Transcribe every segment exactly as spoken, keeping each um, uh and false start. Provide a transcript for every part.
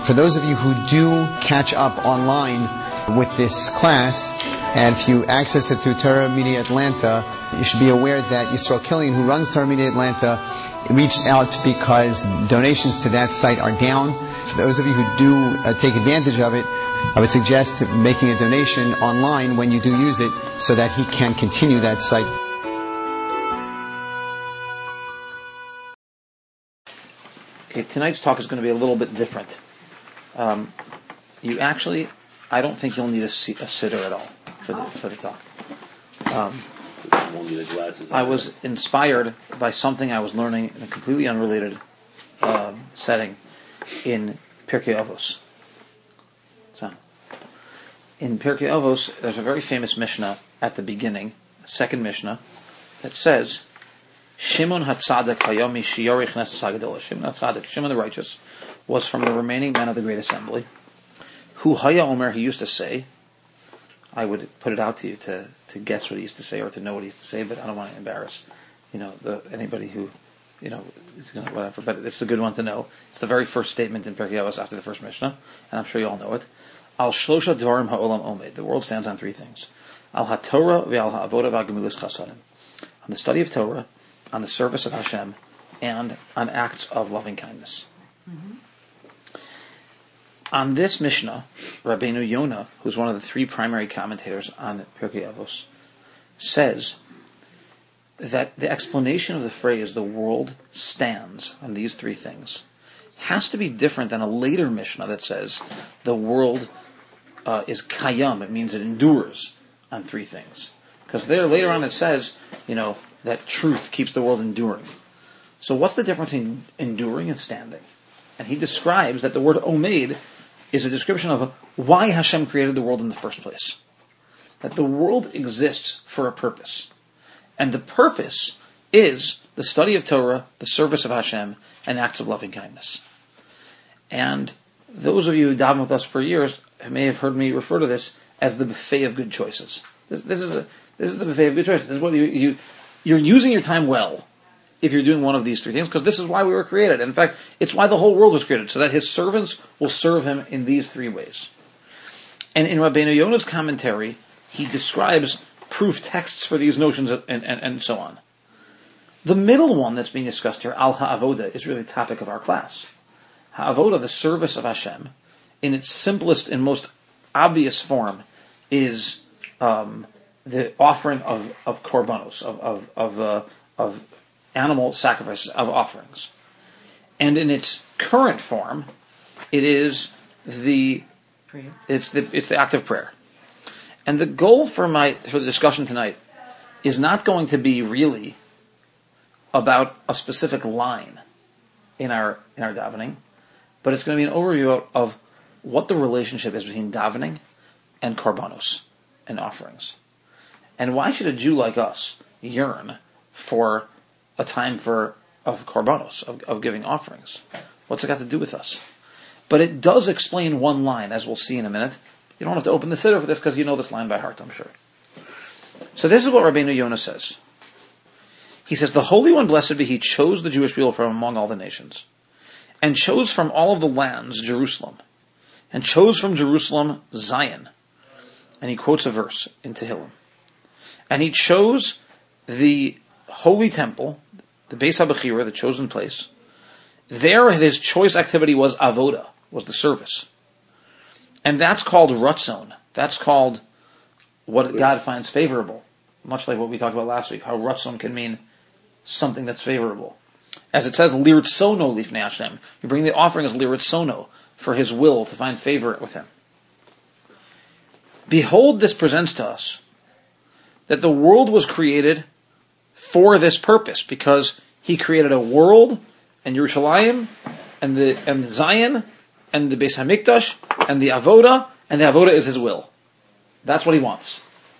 For those of you who do catch up online with this class, and if you access it through Torah Media Atlanta, you should be aware that Yisrael Killian, who runs Torah Media Atlanta, reached out because donations to that site are down. For those of you who do uh, take advantage of it, I would suggest making a donation online when you do use it so that he can continue that site. Okay, tonight's talk is going to be a little bit different. Um, you actually, I don't think you'll need a, a sitter at all for the, for the talk. Um, I was inspired by something I was learning in a completely unrelated um, setting in Pirkei Avos. So, in Pirkei Avos, there's a very famous Mishnah at the beginning, second Mishnah, that says, Shimon HaTzadik Hayomi Shiyorich Knesset HaGedolah. Shimon HaTzadik, Shimon the righteous, was from the remaining men of the Great Assembly. Hu Haya Omer, he used to say, I would put it out to you to, to guess what he used to say or to know what he used to say, but I don't want to embarrass, you know, the, anybody who, you know, is going to, whatever, but this is a good one to know. It's the very first statement in Pirkei Avos after the first Mishnah, and I'm sure you all know it. Al Shlosha Dvarim Ha'olam Omed. The world stands on three things. Al HaTorah ve'al HaAvodah ve'al Chasadim. On the study of Torah, on the service of Hashem, and on acts of loving kindness. Mm-hmm. On this Mishnah, Rabbeinu Yonah, who's one of the three primary commentators on Pirkei Avos, says that the explanation of the phrase, the world stands on these three things, has to be different than a later Mishnah that says the world uh, is kayam, it means it endures on three things. Because there, later on it says, you know, that truth keeps the world enduring. So what's the difference in enduring and standing? And he describes that the word omed is a description of why Hashem created the world in the first place. That the world exists for a purpose. And the purpose is the study of Torah, the service of Hashem, and acts of loving kindness. And those of you who daven with us for years may have heard me refer to this as the buffet of good choices. This, this is a, this is the buffet of good choices. This is what you, you you're using your time well if you're doing one of these three things, because this is why we were created. And in fact, it's why the whole world was created, so that his servants will serve him in these three ways. And in Rabbeinu Yonah's commentary, he describes proof texts for these notions and, and, and so on. The middle one that's being discussed here, Al HaAvodah, is really the topic of our class. HaAvodah, the service of Hashem, in its simplest and most obvious form, is um, the offering of, of korbanos, of of of, uh, of animal sacrifices, of offerings. And in its current form, it is the prayer. it's the it's the act of prayer. And the goal for my for the discussion tonight is not going to be really about a specific line in our in our davening, but it's going to be an overview of, of what the relationship is between davening and korbanos and offerings. And why should a Jew like us yearn for a time for of korbanos, of, of giving offerings? What's it got to do with us? But it does explain one line, as we'll see in a minute. You don't have to open the siddur for this because you know this line by heart, I'm sure. So this is what Rabbeinu Yonah says. He says, the Holy One, blessed be He, chose the Jewish people from among all the nations, and chose from all of the lands Jerusalem, and chose from Jerusalem Zion. And he quotes a verse in Tehillim. And he chose the holy temple, the Beis HaBechira, the chosen place. There his choice activity was avoda, was the service. And that's called ratzon. That's called what God finds favorable. Much like what we talked about last week, how ratzon can mean something that's favorable. As it says, liritzono lifnei Hashem. You bring the offering as liritzono, for his will to find favor with him. Behold, this presents to us that the world was created for this purpose, because he created a world, and Yerushalayim, and the and Zion, and the Beis HaMikdash, and the Avoda, and the Avoda is his will. That's what he wants.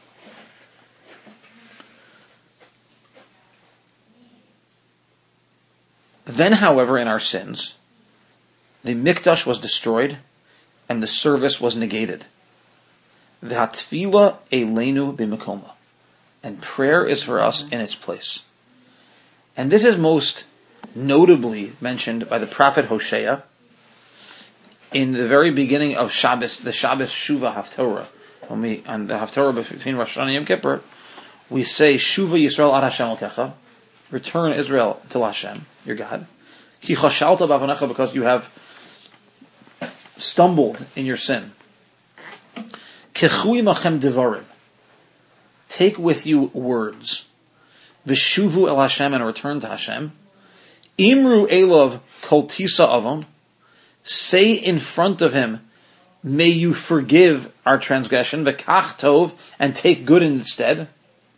Then, however, in our sins, the Mikdash was destroyed, and the service was negated. V'hatfila eleinu b'mekoma. And prayer is for us in its place. And this is most notably mentioned by the prophet Hosea in the very beginning of Shabbos, the Shabbos Shuva Haftorah, when we, on the Haftorah between Rosh Hashanah and Yom Kippur, we say, Shuva Yisrael ad Hashem Elkecha, return Israel to Hashem, your God. Ki chashalta b'avonecha, because you have stumbled in your sin. Kechui machem devarim, take with you words. V'shuvu el Hashem, and return to Hashem. Imru elov kol tisa avon, say in front of him, may you forgive our transgression. V'kach tov, and take good instead.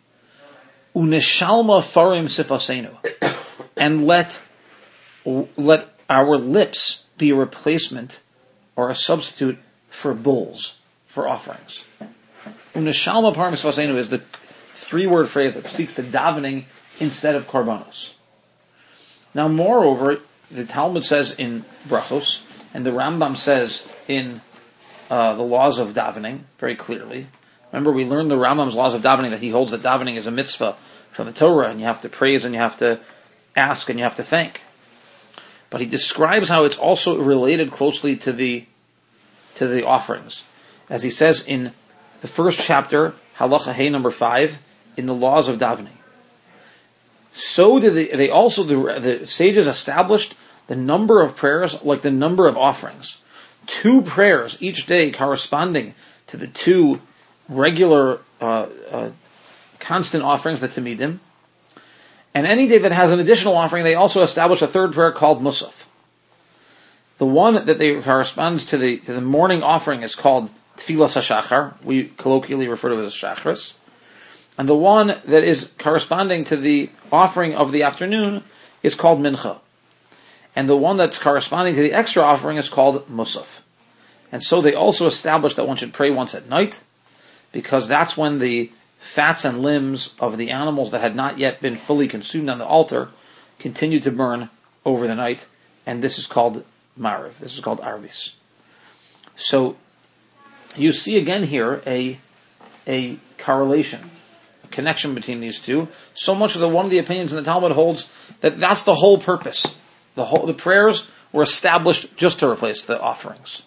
Uneshalma farim sifasenu, and let let our lips be a replacement or a substitute for bulls, for offerings. Uneshalma farim sifasenu is the three-word phrase that speaks to davening instead of korbanos. Now, moreover, the Talmud says in Brachos, and the Rambam says in uh, the laws of davening very clearly. Remember, we learned the Rambam's laws of davening, that he holds that davening is a mitzvah from the Torah, and you have to praise, and you have to ask, and you have to thank. But he describes how it's also related closely to the to the offerings, as he says in the first chapter, Halacha Hey number five, in the laws of davening. So did they, they also the, the sages established the number of prayers like the number of offerings. Two prayers each day corresponding to the two regular uh, uh, constant offerings, the Tamidim. And any day that has an additional offering, they also establish a third prayer called Musaf. The one that they corresponds to the to the morning offering is called Tfilas HaShachar. We colloquially refer to it as Shachris. And the one that is corresponding to the offering of the afternoon is called Mincha. And the one that's corresponding to the extra offering is called Musaf. And so they also established that one should pray once at night, because that's when the fats and limbs of the animals that had not yet been fully consumed on the altar continue to burn over the night. And this is called Mariv. This is called Arvis. So you see again here a, a correlation, connection between these two, so much that one of the opinions in the Talmud holds that that's the whole purpose. The whole, the prayers were established just to replace the offerings.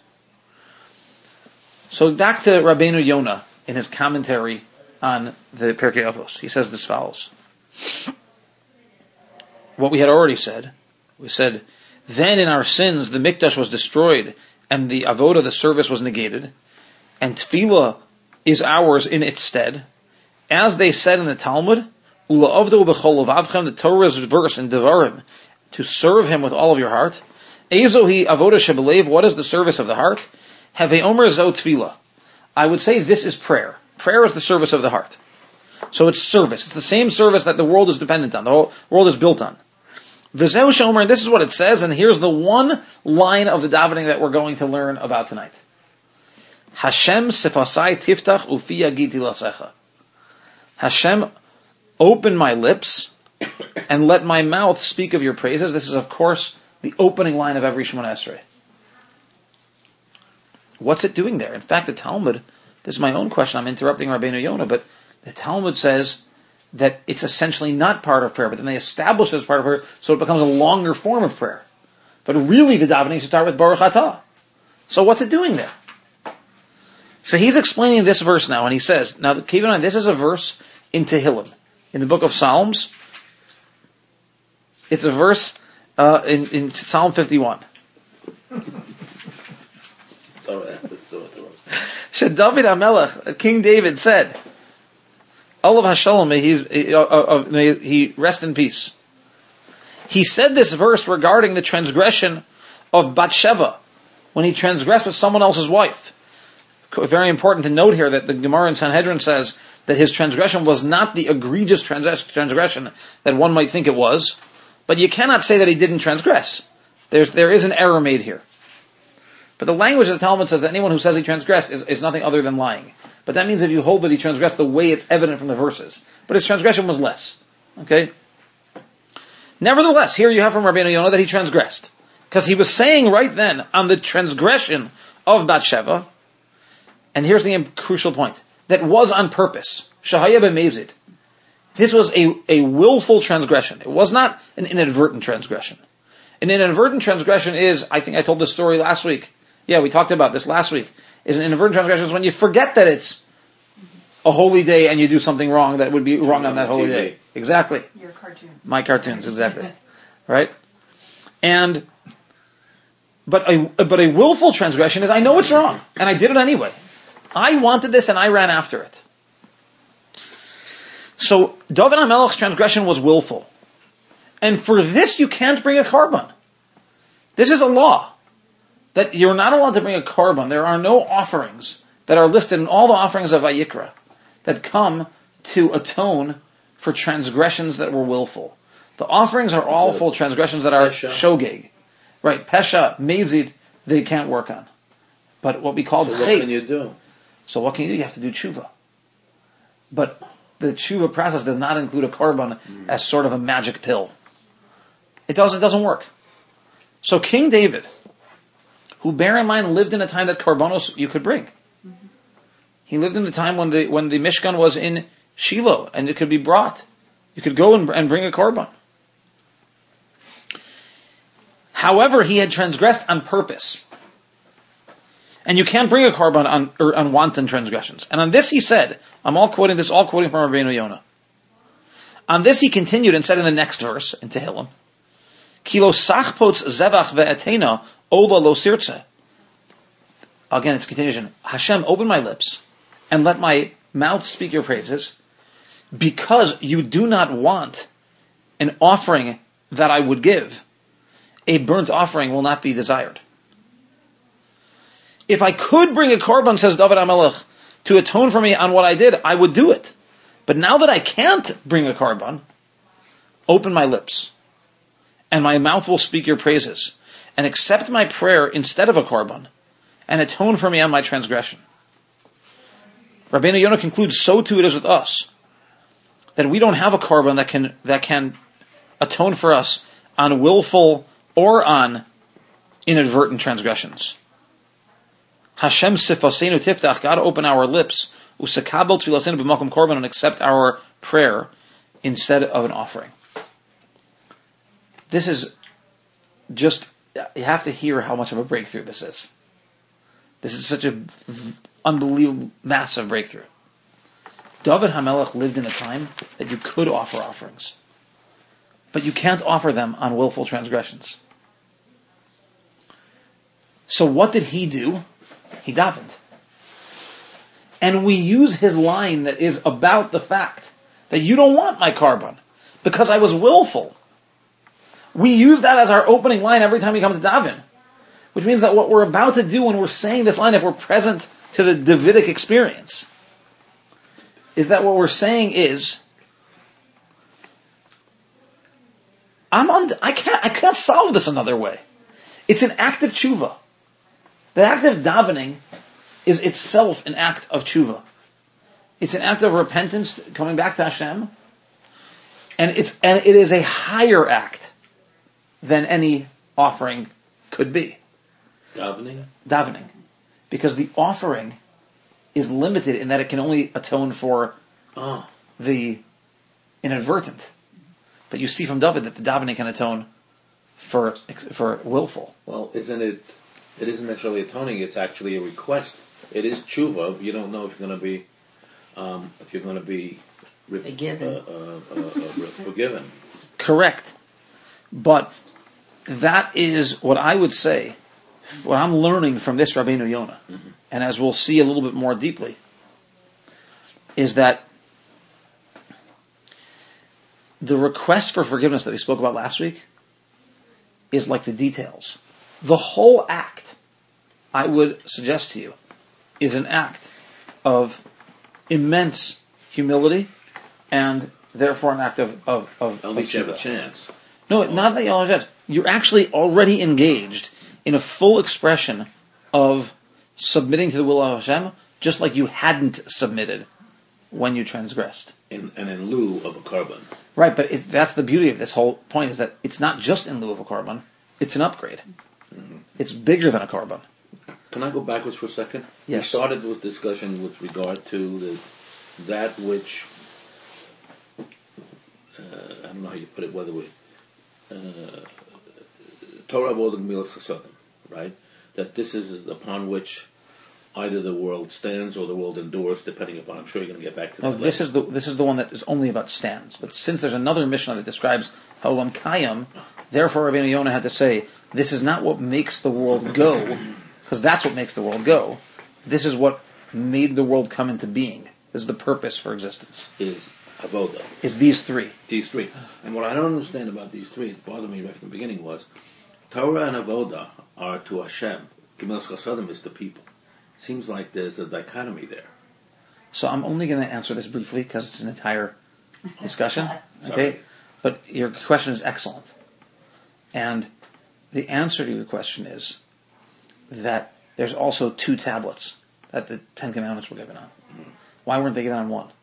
So back to Rabbeinu Yonah in his commentary on the Pirkei Avos. He says this follows. What we had already said, we said, then in our sins the Mikdash was destroyed and the Avodah, the service, was negated, and Tefillah is ours in its stead. As they said in the Talmud, Ula avdu b'chol levavchem, the Torah's verse in Devarim, to serve him with all of your heart. Ezohi avodah shebelev, what is the service of the heart? Have omer zo tefillah. I would say this is prayer. Prayer is the service of the heart. So it's service. It's the same service that the world is dependent on, the whole world is built on. V'zeu shomer, and this is what it says, and here's the one line of the davening that we're going to learn about tonight. Hashem sifasai tiftach ufi yagid tilasecha. Hashem, open my lips and let my mouth speak of your praises. This is, of course, the opening line of every Shemona Esrei. What's it doing there? In fact, the Talmud, this is my own question, I'm interrupting Rabbeinu Yonah, but the Talmud says that it's essentially not part of prayer, but then they establish it as part of prayer, so it becomes a longer form of prayer. But really the davening should start with Baruch Atah. So what's it doing there? So he's explaining this verse now, and he says, now keep in mind, this is a verse in Tehillim, in the book of Psalms. It's a verse uh, in, in Psalm fifty-one. Shad David HaMelech, King David said, Olav Hashalom, may he, uh, uh, may he rest in peace. He said this verse regarding the transgression of Bathsheba, when he transgressed with someone else's wife. Very important to note here that the Gemara in Sanhedrin says that his transgression was not the egregious transgression that one might think it was, but you cannot say that he didn't transgress. There's, there is an error made here. But the language of the Talmud says that anyone who says he transgressed is, is nothing other than lying. But that means if you hold that he transgressed the way it's evident from the verses. But his transgression was less. Okay? Nevertheless, here you have from Rabbeinu Yonah that he transgressed. Because he was saying right then on the transgression of Bathsheba, and here's the crucial point, that was on purpose. Shahaya b'mezid. This was a, a willful transgression. It was not an inadvertent transgression. An inadvertent transgression is, I think I told this story last week, Yeah, we talked about this last week. Is an inadvertent transgression is when you forget that it's a holy day and you do something wrong that would be wrong on that holy day. Exactly. Your cartoons. My cartoons, exactly. Right? And, but a, but a willful transgression is I know it's wrong and I did it anyway. I wanted this and I ran after it. So, David HaMelech's transgression was willful. And for this you can't bring a korban. This is a law. That you're not allowed to bring a korban. There are no offerings that are listed in all the offerings of Vayikra that come to atone for transgressions that were willful. The offerings are all full transgressions that are Pesha. shogeg. Right, Pesha, Mezid, they can't work on. But what we call So the what Chet. can you do? So what can you do? You have to do tshuva. But the tshuva process does not include a korban mm. as sort of a magic pill. It doesn't, it doesn't work. So King David, who, bear in mind, lived in a time that korbanos you could bring. Mm-hmm. He lived in the time when the when the Mishkan was in Shiloh and it could be brought. You could go and, and bring a korban. However, he had transgressed on purpose. And you can't bring a korban on, or on wanton transgressions. And on this he said, I'm all quoting this, all quoting from Rabbeinu Yonah. On this he continued and said in the next verse, in Tehillim, Kilo sachpots zevach ve'etena ola lo sirtze. Again, it's continuation. Hashem, open my lips and let my mouth speak your praises, because you do not want an offering that I would give. A burnt offering will not be desired. If I could bring a korban, says David HaMelech, to atone for me on what I did, I would do it. But now that I can't bring a korban, open my lips, and my mouth will speak your praises, and accept my prayer instead of a korban, and atone for me on my transgression. Rabbeinu Yonah concludes, so too it is with us, that we don't have a korban that can that can atone for us on willful or on inadvertent transgressions. Hashem sifasenu tiftach, God open our lips, usakabel tfilasenu b'makom korban, and accept our prayer instead of an offering. This is just, you have to hear how much of a breakthrough this is. This is such an unbelievable, massive breakthrough. David HaMelech lived in a time that you could offer offerings, but you can't offer them on willful transgressions. So what did he do? He davened. And we use his line that is about the fact that you don't want my korban because I was willful. We use that as our opening line every time we come to daven, which means that what we're about to do when we're saying this line, if we're present to the Davidic experience, is that what we're saying is, I'm on, I can't, I can't solve this another way. It's an act of tshuva. The act of davening is itself an act of tshuva. It's an act of repentance, coming back to Hashem, and it's and it is a higher act than any offering could be. Davening? Davening. Because the offering is limited in that it can only atone for oh. the inadvertent. But you see from David that the davening can atone for for willful. Well, isn't it, it isn't necessarily atoning, it's actually a request. It is tshuva. You don't know if you're going to be, um, if you're going to be re- forgiven. Uh, uh, uh, uh, forgiven. Correct. But that is what I would say, what I'm learning from this Rabbeinu Yonah, mm-hmm. and as we'll see a little bit more deeply, is that the request for forgiveness that we spoke about last week is like the details. The whole act, I would suggest to you, is an act of immense humility and therefore an act of of, of At least of you have a chance. No, not that you have a chance. You're actually already engaged in a full expression of submitting to the will of Hashem, just like you hadn't submitted when you transgressed. In, and in lieu of a korban. Right, but it, that's the beauty of this whole point, is that it's not just in lieu of a korban, it's an upgrade. Mm-hmm. It's bigger than a korban. Can I go backwards for a second? Yes. We started with discussion with regard to the, that which, uh, I don't know how you put it, whether we, uh, Torah Avodah Gemilas Chasadim, right? that this is upon which either the world stands or the world endures, depending upon. I'm sure you're going to get back to that. No, this is the this is the one that is only about stands. But since there's another Mishnah that describes Ha'olam Kayam, therefore Rabbeinu Yonah had to say, this is not what makes the world go, because that's what makes the world go. This is what made the world come into being. This is the purpose for existence. Is avoda. Is these three. These three. And what I don't understand about these three, it bothered me right from the beginning, was Torah and avoda are to Hashem. Gemilas Chasadim is to people. It seems like there's a dichotomy there. So I'm only going to answer this briefly because it's an entire discussion. Okay, but your question is excellent, and the answer to your question is that there's also two tablets that the Ten Commandments were given on. Mm-hmm. Why weren't they given on one?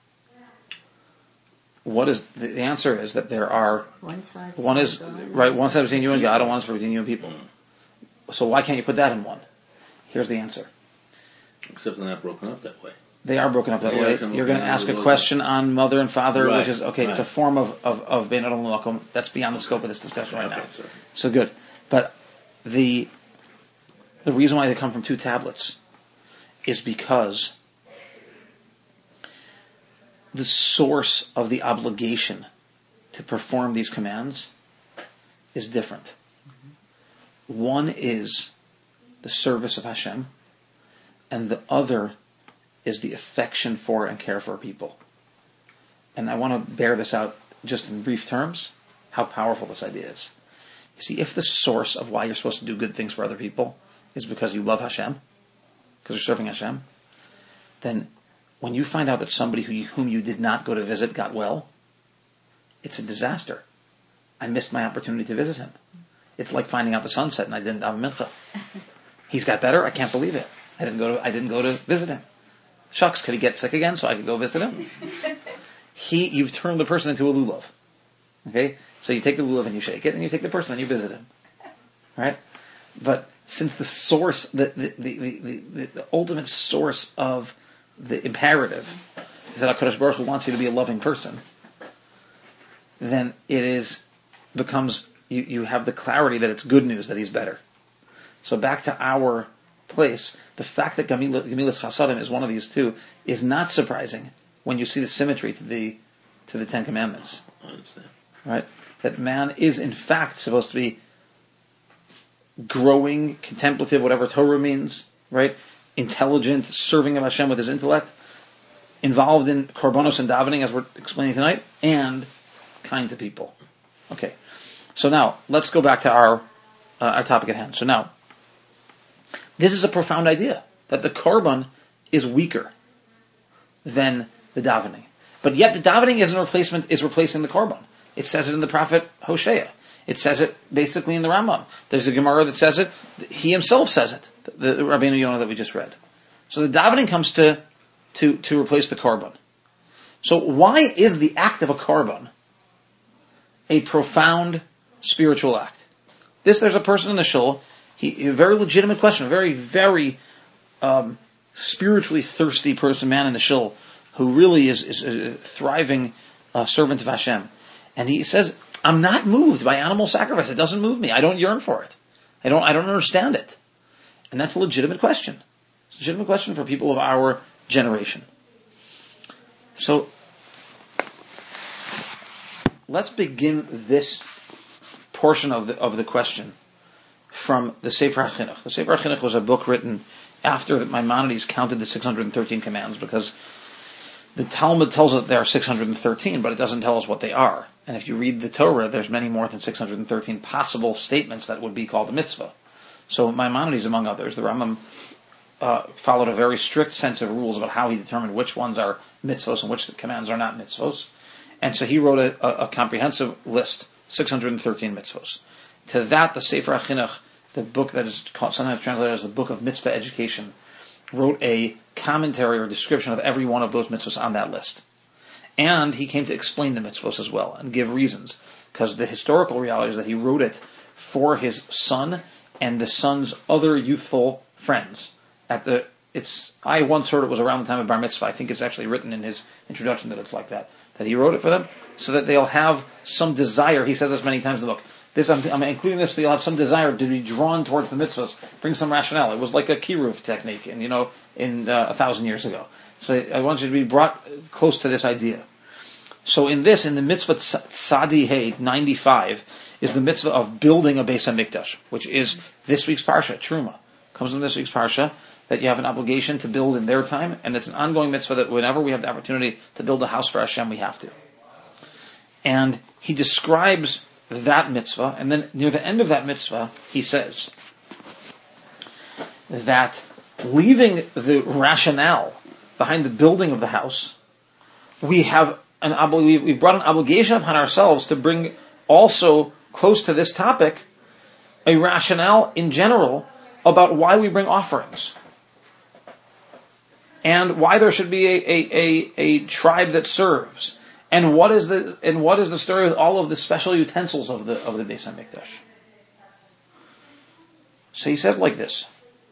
What is the, the answer is that there are one side. One is God, right. One side between you and God, and one is between you and people. Mm-hmm. So why can't you put that in one? Here's the answer. Except they're not broken up that way. They are broken up that they way. You're going to ask a question on mother and father, right. which is, okay, right. It's a form of, of, of Bein Adam L'Makom. That's beyond the scope of this discussion right okay, now. Sorry. So good. But the, the reason why they come from two tablets is because the source of the obligation to perform these commands is different. Mm-hmm. One is the service of Hashem, and the other is the affection for and care for people. And I want to bear this out just in brief terms, how powerful this idea is. You see, if the source of why you're supposed to do good things for other people is because you love Hashem, because you're serving Hashem, then when you find out that somebody who you, whom you did not go to visit got well, it's a disaster. I missed my opportunity to visit him. It's like finding out the sunset and I didn't have a mincha. He's got better. I can't believe it. I didn't go to. I didn't go to visit him. Shucks, could he get sick again so I could go visit him? He, you've turned the person into a lulav. Okay, so you take the lulav and you shake it, and you take the person and you visit him. Right? But since the source, the the the the, the, the ultimate source of the imperative is that HaKadosh Baruch Hu wants you to be a loving person, then it is becomes you, you have the clarity that it's good news that he's better. So back to our place, the fact that Gemilas Chasadim is one of these two is not surprising when you see the symmetry to the to the Ten Commandments. I understand. Right? That man is in fact supposed to be growing, contemplative, whatever Torah means, right? Intelligent, serving of Hashem with his intellect, involved in korbanos and davening, as we're explaining tonight, and kind to people. Okay. So now, let's go back to our uh, our topic at hand. So now, this is a profound idea, that the korban is weaker than the davening. But yet the davening is a replacement, is replacing the korban. It says it in the prophet Hosea. It says it basically in the Rambam. There's a Gemara that says it. He himself says it, the, the Rabbeinu Yonah that we just read. So the davening comes to, to, to replace the korban. So why is the act of a korban a profound spiritual act? This, there's a person in the shul, He, a very legitimate question, a very, very um, spiritually thirsty person, man in the shul, who really is, is a thriving uh, servant of Hashem. And he says, I'm not moved by animal sacrifice. It doesn't move me. I don't yearn for it. I don't I don't understand it. And that's a legitimate question. It's a legitimate question for people of our generation. So, let's begin this portion of the, of the question from the Sefer HaChinuch. The Sefer HaChinuch was a book written after Maimonides counted the six hundred thirteen commands, because the Talmud tells us there are six hundred thirteen, but it doesn't tell us what they are. And if you read the Torah, there's many more than six hundred thirteen possible statements that would be called a mitzvah. So Maimonides, among others, the Rambam uh, followed a very strict sense of rules about how he determined which ones are mitzvos and which commands are not mitzvos. And so he wrote a, a, a comprehensive list, six hundred thirteen mitzvos. To that, the Sefer HaChinuch, the book that is called, sometimes translated as the Book of Mitzvah Education, wrote a commentary or description of every one of those mitzvos on that list. And he came to explain the mitzvos as well and give reasons, because the historical reality is that he wrote it for his son and the son's other youthful friends. At the it's I once heard it was around the time of Bar Mitzvah. I think it's actually written in his introduction that it's like that, that he wrote it for them so that they'll have some desire. He says this many times in the book. this, I'm, I'm including this so you'll have some desire to be drawn towards the mitzvahs, bring some rationale. It was like a kiruv technique, and you know, in uh, a thousand years ago. So I want you to be brought close to this idea. So in this, in the mitzvah Tzadi Hey ninety-five, is the mitzvah of building a Beis HaMikdash, which is this week's parsha, Truma. Comes in this week's parsha, that you have an obligation to build in their time, and it's an ongoing mitzvah that whenever we have the opportunity to build a house for Hashem, we have to. And he describes that mitzvah, and then near the end of that mitzvah, he says that leaving the rationale behind the building of the house, we have an obli- we've brought an obligation upon ourselves to bring also close to this topic a rationale in general about why we bring offerings. And why there should be a, a, a, a tribe that serves. And what is the and what is the story with all of the special utensils of the of the Beis HaMikdash? So he says like this.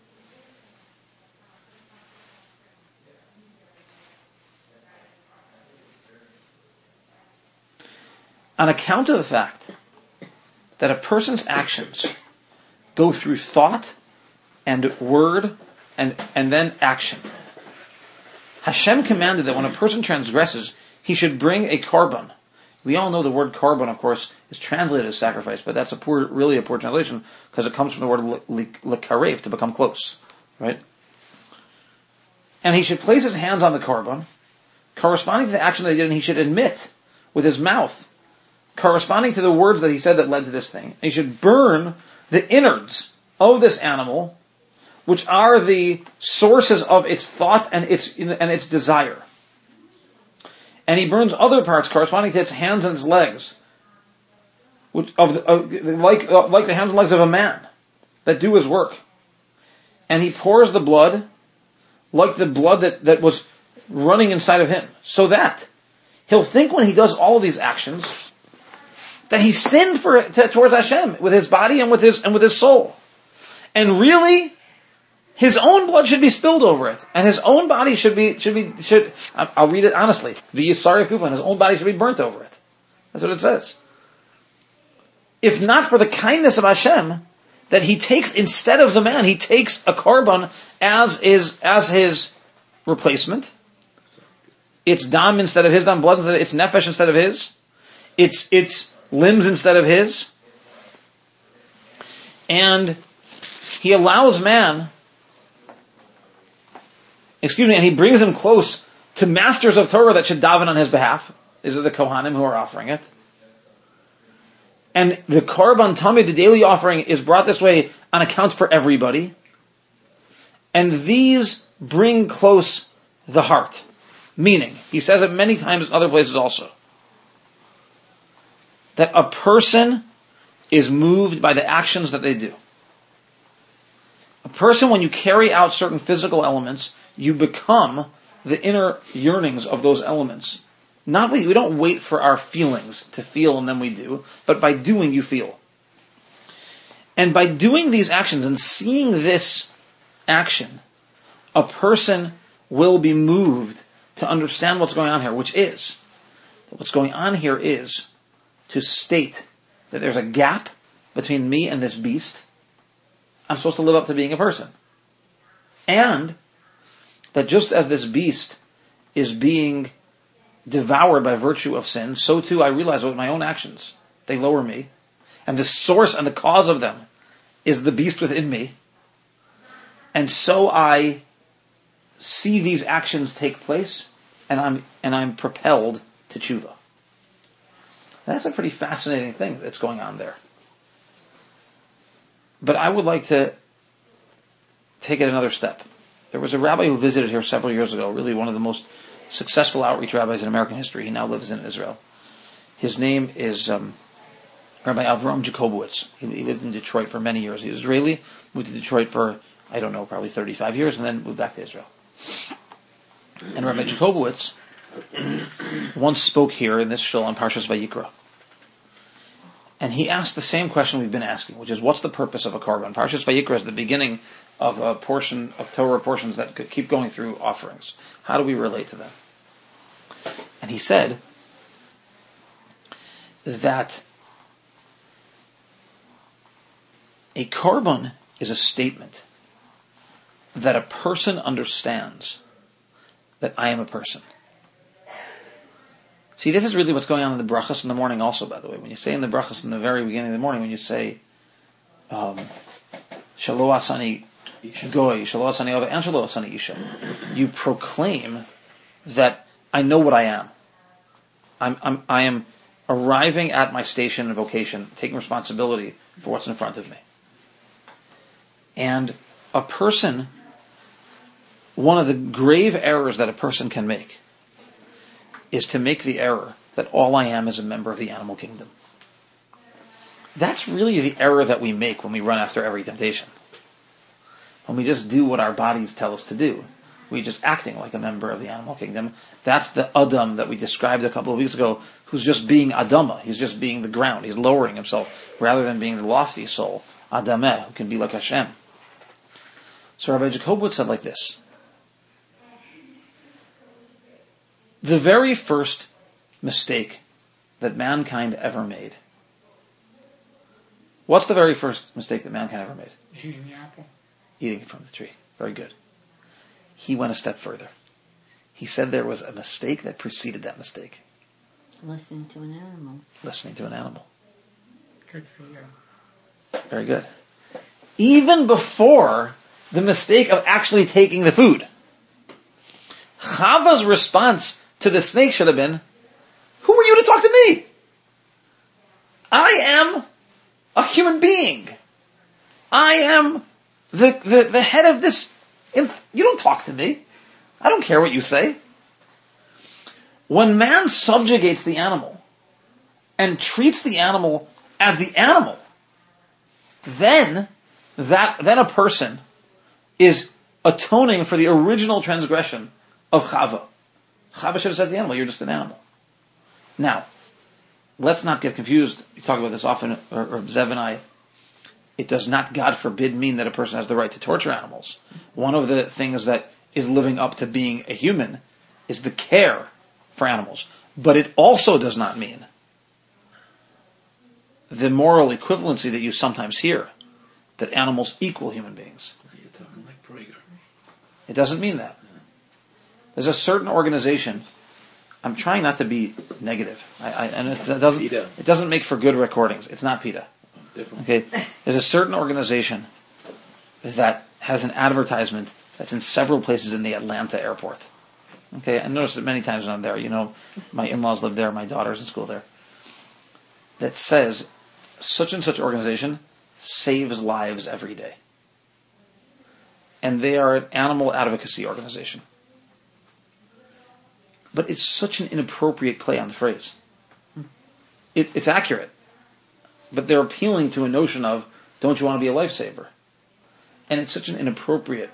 On account of the fact that a person's actions go through thought and word and, and then action, Hashem commanded that when a person transgresses, he should bring a korban. We all know the word korban, of course, is translated as sacrifice, but that's a poor, really a poor translation because it comes from the word lekarev, to become close, right? And he should place his hands on the korban, corresponding to the action that he did, and he should admit with his mouth, corresponding to the words that he said that led to this thing. And he should burn the innards of this animal, which are the sources of its thought and its and its desire. And he burns other parts corresponding to its hands and its legs, which of, the, of like uh, like the hands and legs of a man that do his work. And he pours the blood like the blood that, that was running inside of him, so that he'll think when he does all of these actions that he sinned for to, towards Hashem with his body and with his and with his soul, and really, his own blood should be spilled over it, and his own body should be should be should. I'll read it honestly. The Yisari Kupan, his own body should be burnt over it. That's what it says. If not for the kindness of Hashem, that He takes instead of the man, He takes a korban as is as his replacement. It's dam instead of his dam, blood instead of it's nefesh instead of his. It's it's limbs instead of his. And He allows man, excuse me, and He brings him close to masters of Torah that should daven on his behalf. These are the Kohanim who are offering it. And the Korban Tamid, the daily offering, is brought this way on account for everybody. And these bring close the heart. Meaning, he says it many times in other places also, that a person is moved by the actions that they do. A person, when you carry out certain physical elements, you become the inner yearnings of those elements. Not we, we don't wait for our feelings to feel and then we do, but by doing you feel. And by doing these actions and seeing this action, a person will be moved to understand what's going on here, which is, that what's going on here is to state that there's a gap between me and this beast. I'm supposed to live up to being a person. And that just as this beast is being devoured by virtue of sin, so too I realize with my own actions, they lower me. And the source and the cause of them is the beast within me. And so I see these actions take place, and I'm and I'm propelled to tshuva. That's a pretty fascinating thing that's going on there. But I would like to take it another step. There was a rabbi who visited here several years ago, really one of the most successful outreach rabbis in American history. He now lives in Israel. His name is um, Rabbi Avram Jacobowitz. He, he lived in Detroit for many years. He was Israeli, moved to Detroit for, I don't know, probably thirty-five years, and then moved back to Israel. And Rabbi Jacobowitz once spoke here in this shul on Parshas Vayikra. And he asked the same question we've been asking, which is, what's the purpose of a korban? Parshas Vayikra is the beginning of a portion of Torah portions that could keep going through offerings. How do we relate to them? And he said that A korban is a statement that a person understands that I am a person. See, this is really what's going on in the brachas in the morning also, by the way. When you say in the brachas in the very beginning of the morning, when you say, um, Shalo asani goy, shalo asani ava, and shalo asani isha, you proclaim that I know what I am. I'm, I'm, I am arriving at my station and vocation, taking responsibility for what's in front of me. And a person, one of the grave errors that a person can make is to make the error that all I am is a member of the animal kingdom. That's really the error that we make when we run after every temptation. When we just do what our bodies tell us to do. We're just acting like a member of the animal kingdom. That's the Adam that we described a couple of weeks ago, who's just being Adama. He's just being the ground. He's lowering himself rather than being the lofty soul, Adameh, who can be like Hashem. So Rabbi Jacobowitz said like this. The very first mistake that mankind ever made. What's the very first mistake that mankind ever made? Eating the apple. Eating it from the tree. Very good. He went a step further. He said there was a mistake that preceded that mistake. Listening to an animal. Listening to an animal. Good for you. Very good. Even before the mistake of actually taking the food. Chava's response to the snake should have been, who are you to talk to me? I am a human being. I am the, the, the head of this. You don't talk to me. I don't care what you say. When man subjugates the animal and treats the animal as the animal, then that then a person is atoning for the original transgression of Chava. Chava should have said to the animal, you're just an animal. Now, let's not get confused. We talk about this often, or, or Zev and I. It does not, God forbid, mean that a person has the right to torture animals. One of the things that is living up to being a human is the care for animals. But it also does not mean the moral equivalency that you sometimes hear, that animals equal human beings. You're talking like Prager. It doesn't mean that. There's a certain organization. I'm trying not to be negative, I, I, and it doesn't. It doesn't make for good recordings. It's not PETA. Okay, there's a certain organization that has an advertisement that's in several places in the Atlanta airport. Okay, I noticed it many times when I'm there. You know, my in-laws live there, my daughter's in school there. That says, such and such organization saves lives every day. And they are an animal advocacy organization. But it's such an inappropriate play on the phrase. It, it's accurate. But they're appealing to a notion of, don't you want to be a lifesaver? And it's such an inappropriate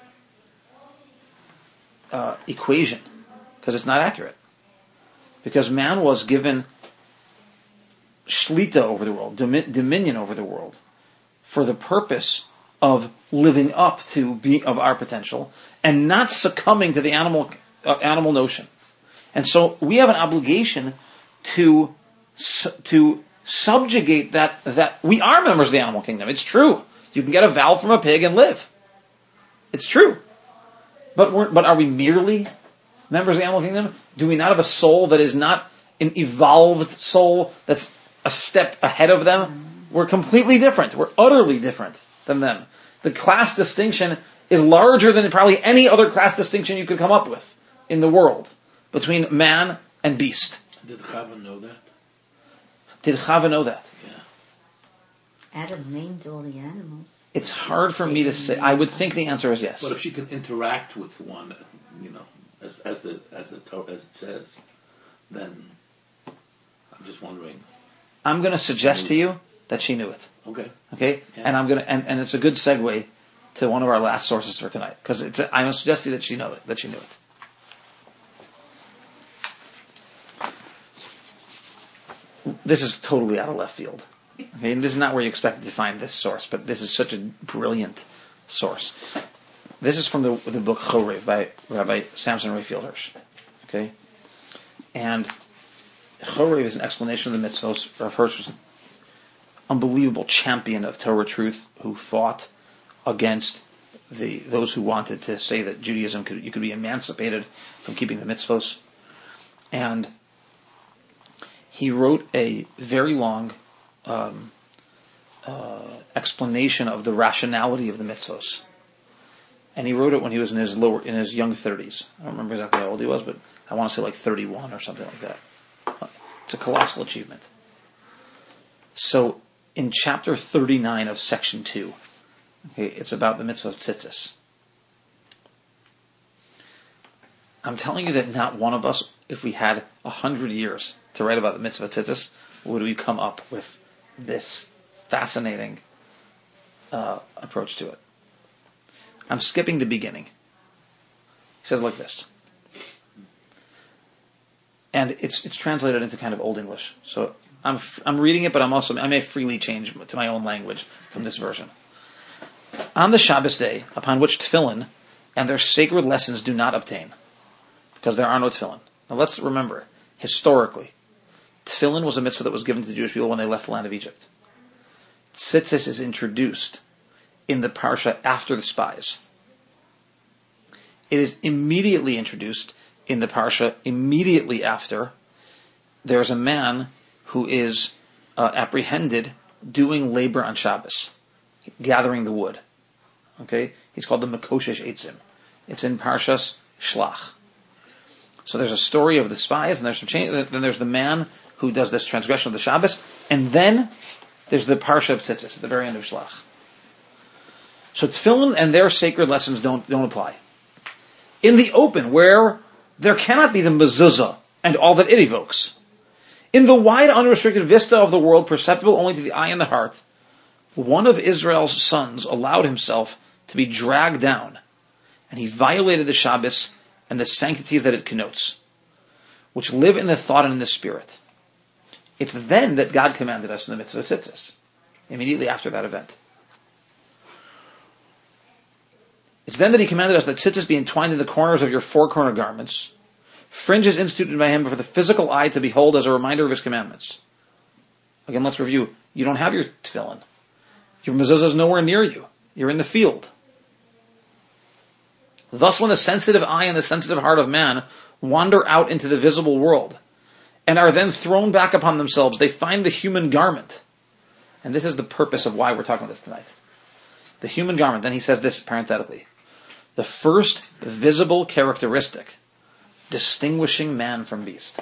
uh, equation, because it's not accurate. Because man was given shlita over the world, domi- dominion over the world, for the purpose of living up to be of our potential and not succumbing to the animal uh, animal notion. And so we have an obligation to to subjugate that, that we are members of the animal kingdom. It's true. You can get a valve from a pig and live. It's true. But we're, but are we merely members of the animal kingdom? Do we not have a soul that is not an evolved soul that's a step ahead of them? We're completely different. We're utterly different than them. The class distinction is larger than probably any other class distinction you could come up with in the world between man and beast. Did Chava know that? Did Chava know that? Yeah. Adam named all the animals. It's hard for me to say. I would think the answer is yes. But if she can interact with one, you know, as as the as the as it says, then I'm just wondering. I'm going to suggest to you that she knew it. Okay. Okay. Yeah. And I'm going to and, and it's a good segue to one of our last sources for tonight, because it's a, I'm going to suggest to you that she know it. That she knew it. This is totally out of left field. Okay, and this is not where you expected to find this source, but this is such a brilliant source. This is from the, the book Chorev by Rabbi Samson Raphael Hirsch. Okay, and Chorev is an explanation of the mitzvos. Rav Hirsch was unbelievable champion of Torah truth who fought against the those who wanted to say that Judaism could you could be emancipated from keeping the mitzvos. And he wrote a very long um, uh, explanation of the rationality of the mitzvos. And he wrote it when he was in his lower, in his young thirties. I don't remember exactly how old he was, but I want to say like thirty-one or something like that. It's a colossal achievement. So, in chapter thirty-nine of section two, okay, it's about the mitzvah of tzitzis. I'm telling you that not one of us, if we had a hundred years to write about the mitzvah of tzitzis, would we come up with this fascinating uh, approach to it. I'm skipping the beginning. He says like this. And it's it's translated into kind of Old English. So I'm I'm reading it, but I'm also I may freely change to my own language from this version. On the Shabbos day, upon which tefillin and their sacred lessons do not obtain, because there are no tefillin. Now let's remember, historically, tefillin was a mitzvah that was given to the Jewish people when they left the land of Egypt. Tzitzis is introduced in the parsha after the spies. It is immediately introduced in the parsha immediately after there's a man who is uh, apprehended doing labor on Shabbos, gathering the wood. Okay, he's called the Mekoshesh Eitzim. It's in Parshas Shlach. So there's a story of the spies, and there's some change. Then there's the man who does this transgression of the Shabbos, and then there's the parsha of Tzitzis at the very end of Shlach. So tefillin and their sacred lessons don't don't apply. In the open, where there cannot be the mezuzah and all that it evokes, in the wide, unrestricted vista of the world, perceptible only to the eye and the heart, one of Israel's sons allowed himself to be dragged down, and he violated the Shabbos and the sanctities that it connotes, which live in the thought and in the spirit. It's then that God commanded us in the mitzvah of tzitzis, immediately after that event. It's then that he commanded us that tzitzis be entwined in the corners of your four-corner garments, fringes instituted by him for the physical eye to behold as a reminder of his commandments. Again, let's review. You don't have your tefillin. Your mezuzah is nowhere near you. You're in the field. Thus, when the sensitive eye and the sensitive heart of man wander out into the visible world and are then thrown back upon themselves, they find the human garment. And this is the purpose of why we're talking about this tonight. The human garment. Then he says this parenthetically. The first visible characteristic distinguishing man from beast.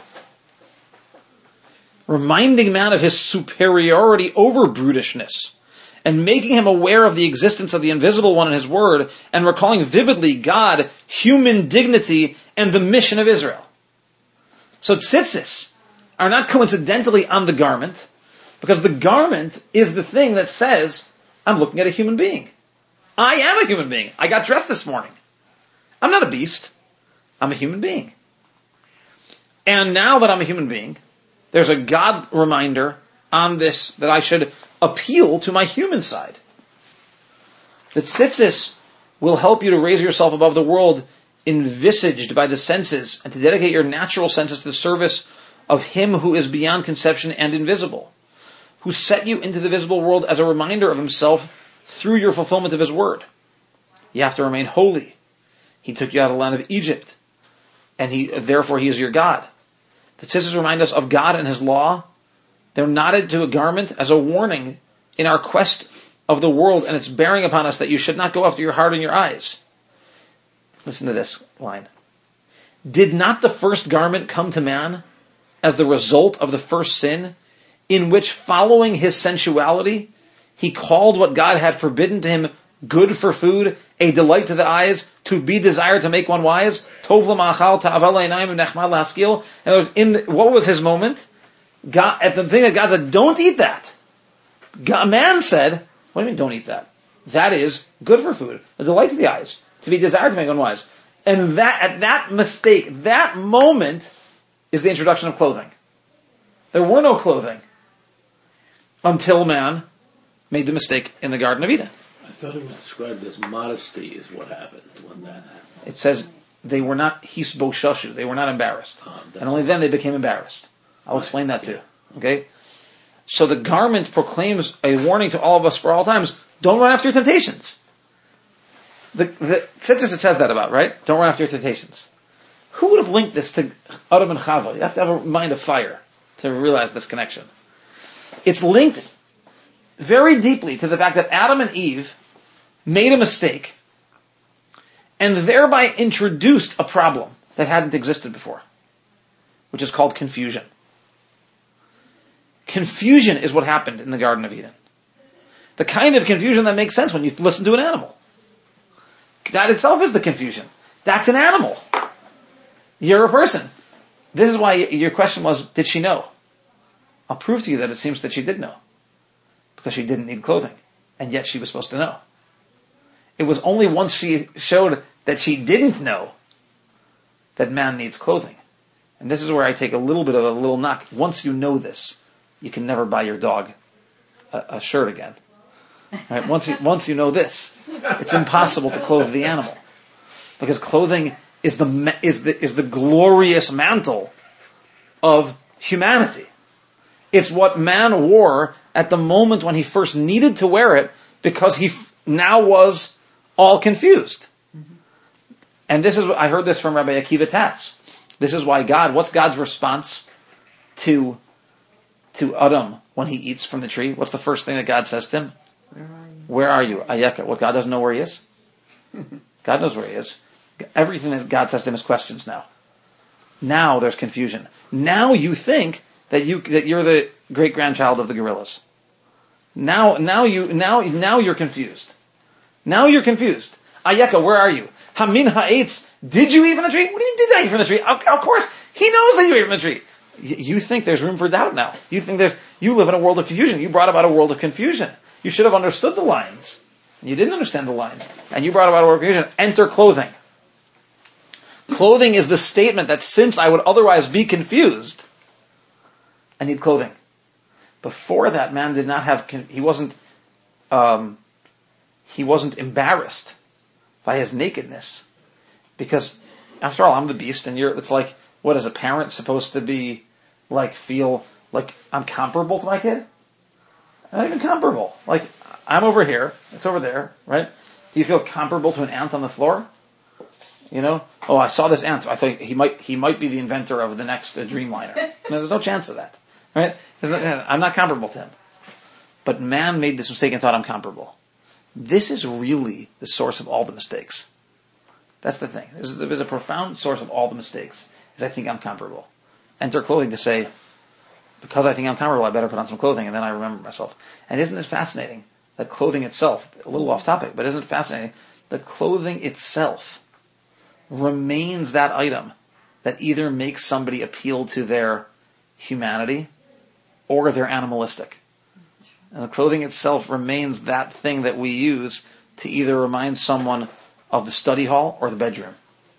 Reminding man of his superiority over brutishness, and making him aware of the existence of the invisible one in his word, and recalling vividly God, human dignity, and the mission of Israel. So tzitzis are not coincidentally on the garment, because the garment is the thing that says, I'm looking at a human being. I am a human being. I got dressed this morning. I'm not a beast. I'm a human being. And now that I'm a human being, there's a God reminder on this that I should appeal to my human side. The tzitzis will help you to raise yourself above the world envisaged by the senses and to dedicate your natural senses to the service of him who is beyond conception and invisible, who set you into the visible world as a reminder of himself through your fulfillment of his word. You have to remain holy. He took you out of the land of Egypt, and he therefore he is your God. The tzitzis remind us of God and his law. They're knotted to a garment as a warning in our quest of the world, and it's bearing upon us that you should not go after your heart and your eyes. Listen to this line. Did not the first garment come to man as the result of the first sin, in which, following his sensuality, he called what God had forbidden to him good for food, a delight to the eyes, to be desired to make one wise? Tov l'ma'achal ta'aval l'einayim v'nechmad l'haskil. In other words, in the, what was his moment? God, at the thing that God said, don't eat that. God, man said, what do you mean don't eat that? That is good for food, a delight to the eyes, to be desired to make one wise. And that, at that mistake, that moment is the introduction of clothing. There were no clothing until man made the mistake in the Garden of Eden. I thought it was described as modesty is what happened when that happened. It says they were not hisboshashu, they were not embarrassed. Oh, and only then they became embarrassed. I'll explain that too. Okay? So the garment proclaims a warning to all of us for all times. Don't run after your temptations. The, the Tzitzis, it says that about, right? Don't run after your temptations. Who would have linked this to Adam and Chava? You have to have a mind of fire to realize this connection. It's linked very deeply to the fact that Adam and Eve made a mistake and thereby introduced a problem that hadn't existed before, which is called confusion. Confusion is what happened in the Garden of Eden. The kind of confusion that makes sense when you listen to an animal. That itself is the confusion. That's an animal. You're a person. This is why your question was, did she know? I'll prove to you that it seems that she did know. Because she didn't need clothing. And yet she was supposed to know. It was only once she showed that she didn't know that man needs clothing. And this is where I take a little bit of a little knock. Once you know this, you can never buy your dog a, a shirt again. Right? Once you, once you know this, it's impossible to clothe the animal. Because clothing is the, is the, is the glorious mantle of humanity. It's what man wore at the moment when he first needed to wear it because he f- now was all confused. Mm-hmm. And this is, I heard this from Rabbi Akiva Tatz. This is why God, what's God's response to, to Adam when he eats from the tree? What's the first thing that God says to him? Where are you? Ayeka. What, God doesn't know where he is? God knows where he is. Everything that God says to him is questions now. Now there's confusion. Now you think that you that you're the great grandchild of the gorillas. Now now you now now you're confused. Now you're confused. Ayeka, where are you? Hamin ha'etz. Did you eat from the tree? What do you mean, did I eat from the tree? Of, of course, he knows that you ate from the tree. Y- you think there's room for doubt now. You think there's you live in a world of confusion. You brought about a world of confusion. You should have understood the lines. You didn't understand the lines. And you brought about a world of confusion. Enter clothing. Clothing is the statement that since I would otherwise be confused, I need clothing. Before that, man did not have, he wasn't, um, he wasn't embarrassed by his nakedness. Because, after all, I'm the beast, and you're, it's like, what is a parent supposed to be, like, feel like I'm comparable to my kid? Not even comparable. Like, I'm over here, it's over there, right? Do you feel comparable to an ant on the floor? You know, oh, I saw this ant. I thought he might he might be the inventor of the next uh, Dreamliner. No, there's no chance of that, right? No, I'm not comparable to him. But man made this mistake and thought I'm comparable. This is really the source of all the mistakes. That's the thing. This is a, there's a profound source of all the mistakes. Is I think I'm comparable. Enter clothing to say, because I think I'm comparable, I better put on some clothing, and then I remember myself. And isn't it fascinating that clothing itself, a little off topic, but isn't it fascinating that clothing itself remains that item that either makes somebody appeal to their humanity or they're animalistic. And the clothing itself remains that thing that we use to either remind someone of the study hall or the bedroom,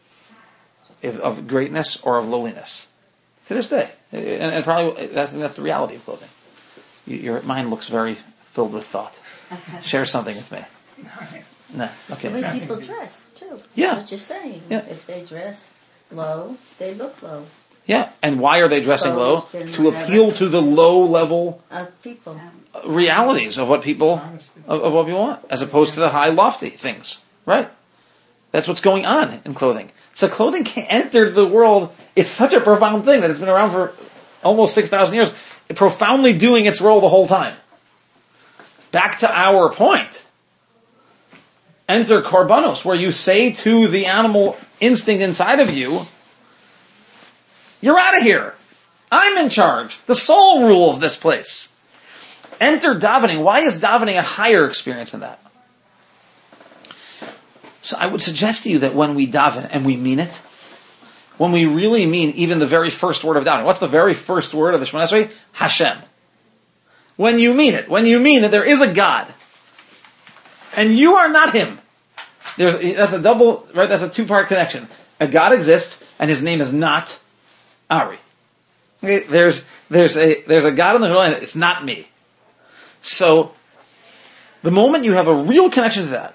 if, of greatness or of lowliness. To this day. And, and probably that's, that's the reality of clothing. You, your mind looks very filled with thought. Share something with me. No. It's Okay. the way people dress, too. Yeah. That's what you're saying. Yeah. If they dress low, they look low. Yeah. And why are they dressing low? Exposed and To whatever. appeal to the low level Uh, people. realities of what people of, of what people want, as opposed to the high lofty things. Right? That's what's going on in clothing. So clothing can enter the world. It's such a profound thing that it's been around for almost six thousand years, profoundly doing its role the whole time. Back to our point. Enter korbanos, where you say to the animal instinct inside of you, you're out of here. I'm in charge. The soul rules this place. Enter davening. Why is davening a higher experience than that? So I would suggest to you that when we daven, and we mean it, when we really mean even the very first word of davening, what's the very first word of the Shemona Esrei? Hashem. When you mean it, when you mean that there is a God, and you are not Him, there's that's a double, right? That's a two-part connection. A God exists, and His name is not Ari. Okay? There's there's a there's a God in the world, and it's not me. So the moment you have a real connection to that,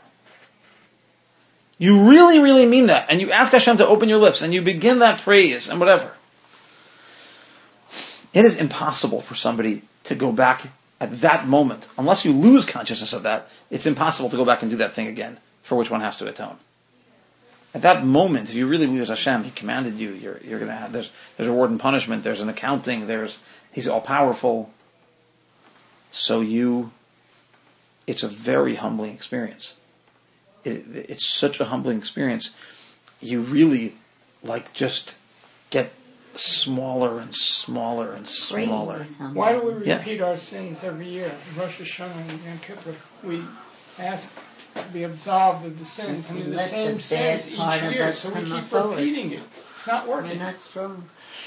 you really, really mean that, and you ask Hashem to open your lips, and you begin that praise, and whatever. It is impossible for somebody to go back at that moment, unless you lose consciousness of that, it's impossible to go back and do that thing again, for which one has to atone. At that moment, if you really believe as Hashem, He commanded you, you're, you're gonna have, there's, there's reward and punishment, there's an accounting, there's, He's all powerful. So you, it's a very humbling experience. It, it's such a humbling experience. You really, like, just get smaller and smaller and smaller. Why do we Yeah. repeat our sins every year? Rosh Hashanah and Yom Kippur. We ask to be absolved of the sins. Yes, I we mean, the let same the sins bad each part of year, us so we come keep forward. repeating it. It's not We're working. not strong.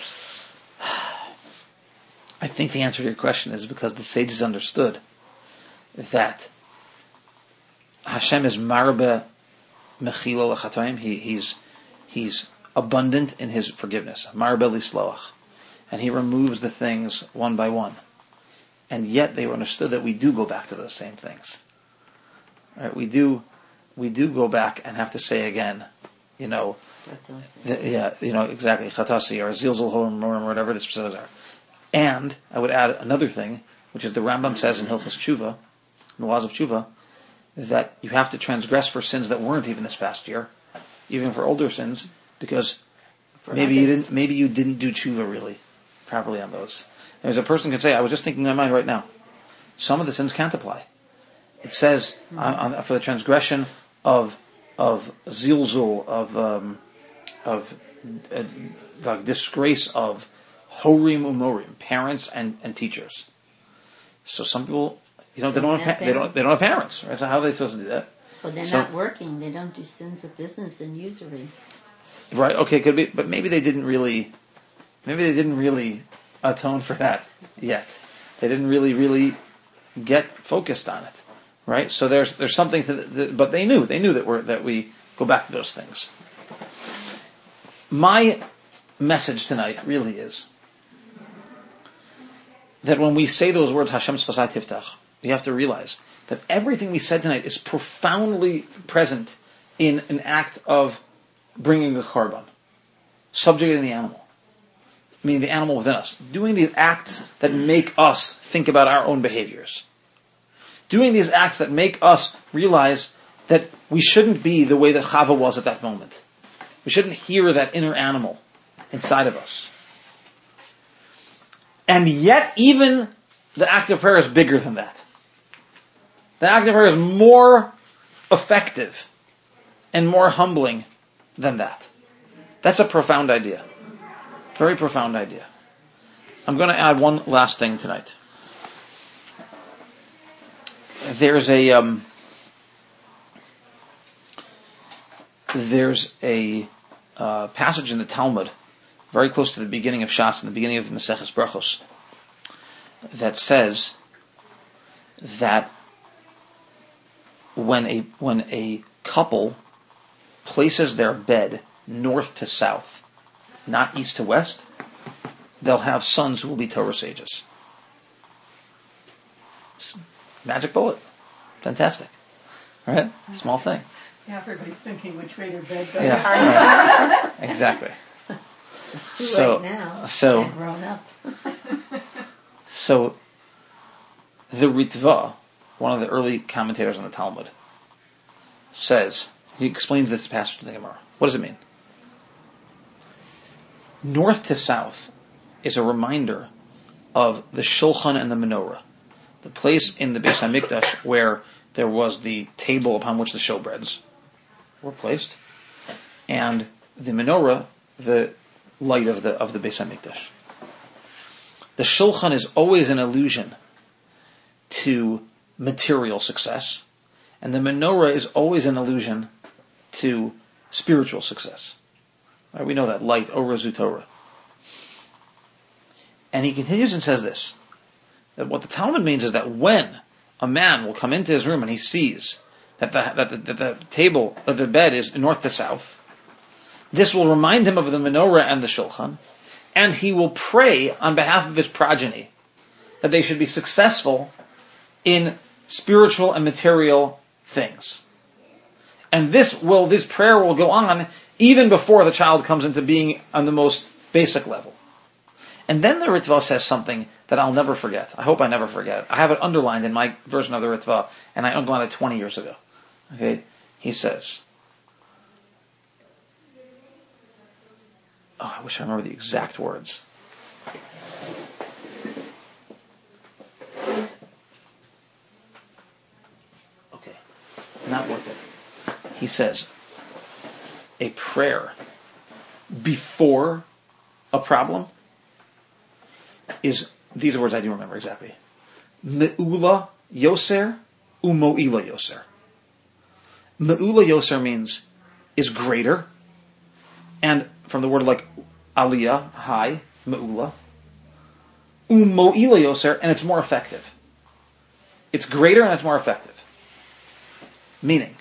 I think the answer to your question is because the sages understood that Hashem is marbe mechila l'chatoim. He, he's he's abundant in His forgiveness, marbe lisloach, and He removes the things one by one. And yet they understood that we do go back to those same things. Right? We do we do go back and have to say again, you know, the, yeah, you know exactly chatasi or zilzul horim or whatever the specifics are. And I would add another thing, which is the Rambam says in Hilchos Tshuva, in the laws of Tshuva, that you have to transgress for sins that weren't even this past year, even for older sins, because For maybe you others. didn't, maybe you didn't do Tshuva really properly on those. There's a person can say, I was just thinking in my mind right now, some of the sins can't apply. It says Mm-hmm. on, on, for the transgression of of zilzul, of um, of uh, like disgrace of horim umorim, parents and, and teachers. So some people, you know, they don't have, pa- they don't they don't have parents, right? So how are they supposed to do that? Well, they're So- not working. They don't do sins of business and usury. Right? Okay, could be, but maybe they didn't really, maybe they didn't really atone for that yet. They didn't really, really get focused on it, right? So there's there's something to, the, the, but they knew they knew that we that we go back to those things. My message tonight really is that when we say those words, Hashem Sfasai Tiftach, we have to realize that everything we said tonight is profoundly present in an act of bringing a korban, subjugating the animal, meaning the animal within us, doing these acts that make us think about our own behaviors, doing these acts that make us realize that we shouldn't be the way that Chava was at that moment. We shouldn't hear that inner animal inside of us. And yet, even the act of prayer is bigger than that. The act of prayer is more effective and more humbling than that. That's a profound idea. Very profound idea. I'm going to add one last thing tonight. There's a um, there's a uh, passage in the Talmud, very close to the beginning of Shas, in the beginning of Maseches Brachos, that says that when a when a couple places their bed north to south, not east to west, they'll have sons who will be Torah sages. Magic bullet. Fantastic. All right? Small thing. Yeah, everybody's thinking which way their bed goes. Yeah. Exactly. It's too So- late now. so- They're grown up. So, the Ritva, one of the early commentators on the Talmud, says, he explains this passage in the Gemara. What does it mean? North to south is a reminder of the Shulchan and the Menorah, the place in the Beis HaMikdash where there was the table upon which the showbreads were placed, and the Menorah, the light of the of the Beis HaMikdash. The Shulchan is always an allusion to material success, and the Menorah is always an allusion to spiritual success. Right? We know that light, Ora Zu Torah. And he continues and says this, that what the Talmud means is that when a man will come into his room and he sees that the, that the, that the table, that the bed is north to south, this will remind him of the Menorah and the Shulchan, and he will pray on behalf of his progeny that they should be successful in spiritual and material things. And this will, this prayer will go on even before the child comes into being on the most basic level. And then the Ritva says something that I'll never forget. I hope I never forget it. I have it underlined in my version of the Ritva, and I underlined it twenty years ago. Okay, he says, oh, I wish I remember the exact words. Okay, not worth it. He says, a prayer before a problem is, these are words I do remember exactly. Me'ula yoser u'mo'ila yoser. Me'ula yoser means is greater, and from the word like aliyah, high, me'ula, u'mo'ila yoser, and it's more effective. It's greater and it's more effective. Meaning,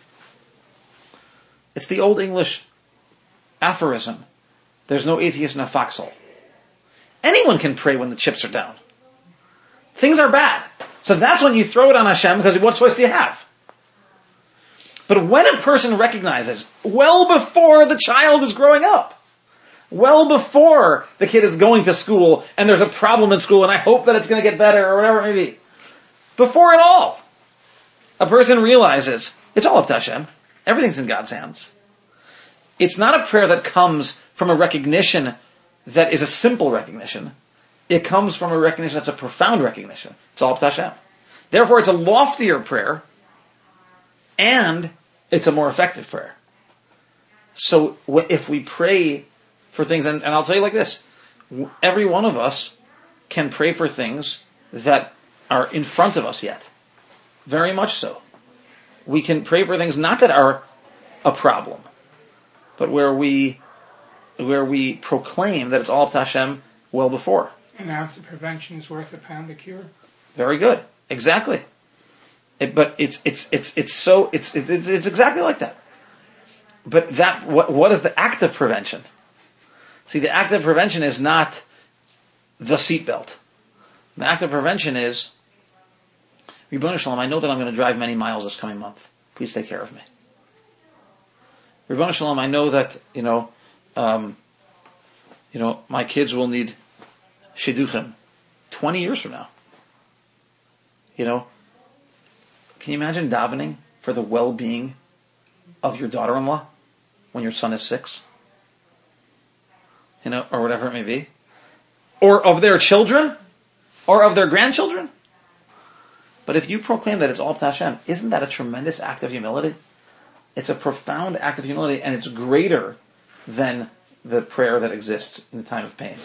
it's the old English aphorism, there's no atheist in a foxhole. Anyone can pray when the chips are down. Things are bad. So that's when you throw it on Hashem, because what choice do you have? But when a person recognizes, well before the child is growing up, well before the kid is going to school, and there's a problem in school, and I hope that it's going to get better, or whatever it may be, before it all, a person realizes, it's all up to Hashem. Everything's in God's hands. It's not a prayer that comes from a recognition that is a simple recognition. It comes from a recognition that's a profound recognition. It's all up to Hashem. Therefore, it's a loftier prayer, and it's a more effective prayer. So if we pray for things, and, and I'll tell you like this, every one of us can pray for things that are in front of us yet. Very much so. We can pray for things not that are a problem, but where we where we proclaim that it's all up to Hashem well before. An ounce of prevention is worth a pound of cure. Very good. Exactly. It, but it's it's it's it's so it's it's it's exactly like that. But that what what is the act of prevention? See, the act of prevention is not the seatbelt. The act of prevention is, Ribono Shalom, I know that I'm going to drive many miles this coming month. Please take care of me. Ribono Shalom, I know that, you know, um, you know, my kids will need shidduchim twenty years from now. You know, can you imagine davening for the well-being of your daughter-in-law when your son is six? You know, or whatever it may be. Or of their children? Or of their grandchildren? But if you proclaim that it's all up to Hashem, isn't that a tremendous act of humility? It's a profound act of humility, and it's greater than the prayer that exists in the time of pain.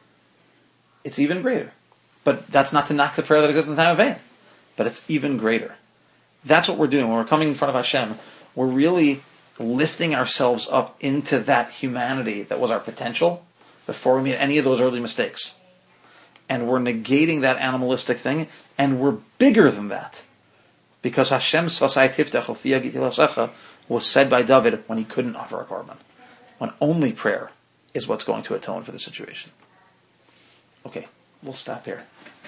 It's even greater. But that's not to knock the prayer that exists in the time of pain. But it's even greater. That's what we're doing. When we're coming in front of Hashem, we're really lifting ourselves up into that humanity that was our potential before we made any of those early mistakes. And we're negating that animalistic thing, and we're bigger than that. Because Hashem's Svasai Tiftach Ofiya Gitilasecha was said by David when he couldn't offer a korban. When only prayer is what's going to atone for the situation. Okay, we'll stop here.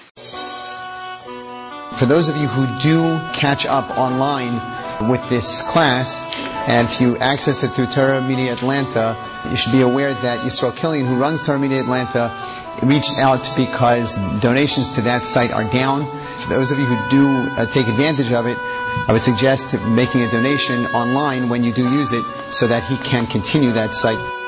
For those of you who do catch up online with this class, and if you access it through Torah Media Atlanta, you should be aware that Yisrael Killian, who runs Torah Media Atlanta, reached out because donations to that site are down. For those of you who do uh, take advantage of it, I would suggest making a donation online when you do use it so that he can continue that site.